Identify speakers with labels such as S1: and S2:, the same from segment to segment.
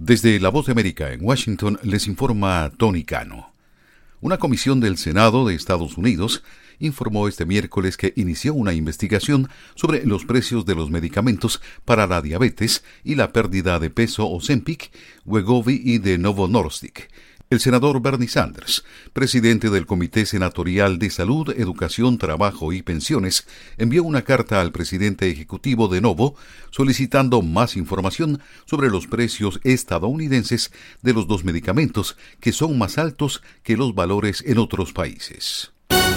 S1: Desde La Voz de América en Washington les informa Tony Cano. Una comisión del Senado de Estados Unidos informó este miércoles que inició una investigación sobre los precios de los medicamentos para la diabetes y la pérdida de peso Ozempic, Wegovy y de Novo Nordisk. El senador Bernie Sanders, presidente del Comité Senatorial de Salud, Educación, Trabajo y Pensiones, envió una carta al presidente ejecutivo de Novo solicitando más información sobre los precios estadounidenses de los dos medicamentos, que son más altos que los valores en otros países.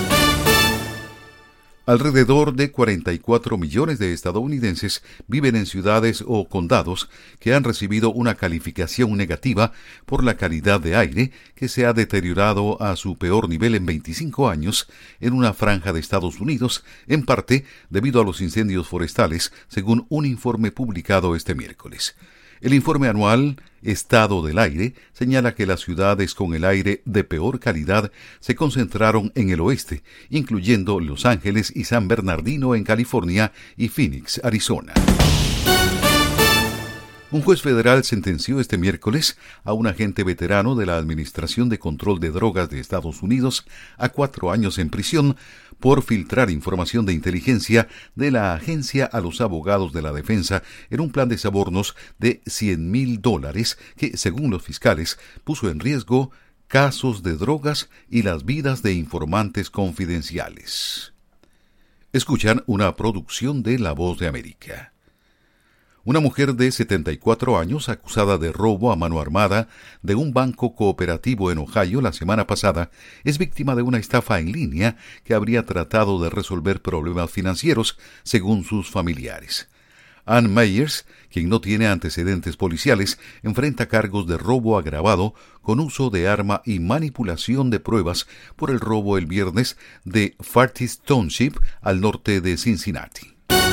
S1: Alrededor de 44 millones de estadounidenses viven en ciudades o condados que han recibido una calificación negativa por la calidad de aire que se ha deteriorado a su peor nivel en 25 años en una franja de Estados Unidos, en parte debido a los incendios forestales, según un informe publicado este miércoles. El informe anual Estado del Aire señala que las ciudades con el aire de peor calidad se concentraron en el oeste, incluyendo Los Ángeles y San Bernardino en California y Phoenix, Arizona. Un juez federal sentenció este miércoles a un agente veterano de la Administración de Control de Drogas de Estados Unidos a 4 años en prisión por filtrar información de inteligencia de la agencia a los abogados de la defensa en un plan de sobornos de $100,000 que, según los fiscales, puso en riesgo casos de drogas y las vidas de informantes confidenciales. Escuchan una producción de La Voz de América. Una mujer de 74 años acusada de robo a mano armada de un banco cooperativo en Ohio la semana pasada es víctima de una estafa en línea que habría tratado de resolver problemas financieros, según sus familiares. Ann Meyers, quien no tiene antecedentes policiales, enfrenta cargos de robo agravado con uso de arma y manipulación de pruebas por el robo el viernes de Fartis Township al norte de Cincinnati.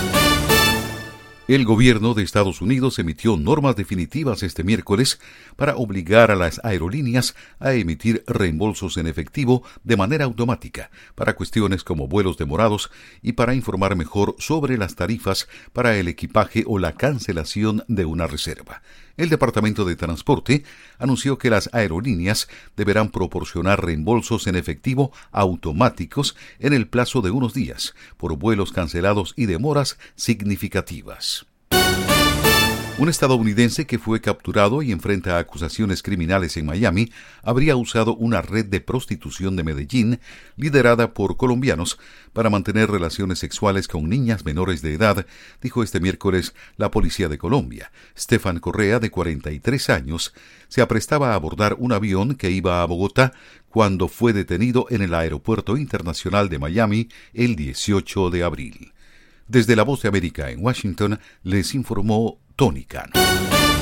S1: El gobierno de Estados Unidos emitió normas definitivas este miércoles para obligar a las aerolíneas a emitir reembolsos en efectivo de manera automática para cuestiones como vuelos demorados y para informar mejor sobre las tarifas para el equipaje o la cancelación de una reserva. El Departamento de Transporte anunció que las aerolíneas deberán proporcionar reembolsos en efectivo automáticos en el plazo de unos días por vuelos cancelados y demoras significativas. Un estadounidense que fue capturado y enfrenta acusaciones criminales en Miami habría usado una red de prostitución de Medellín liderada por colombianos para mantener relaciones sexuales con niñas menores de edad, dijo este miércoles la policía de Colombia. Stefan Correa, de 43 años, se aprestaba a abordar un avión que iba a Bogotá cuando fue detenido en el Aeropuerto Internacional de Miami el 18 de abril. Desde La Voz de América en Washington les informó Tony Cano.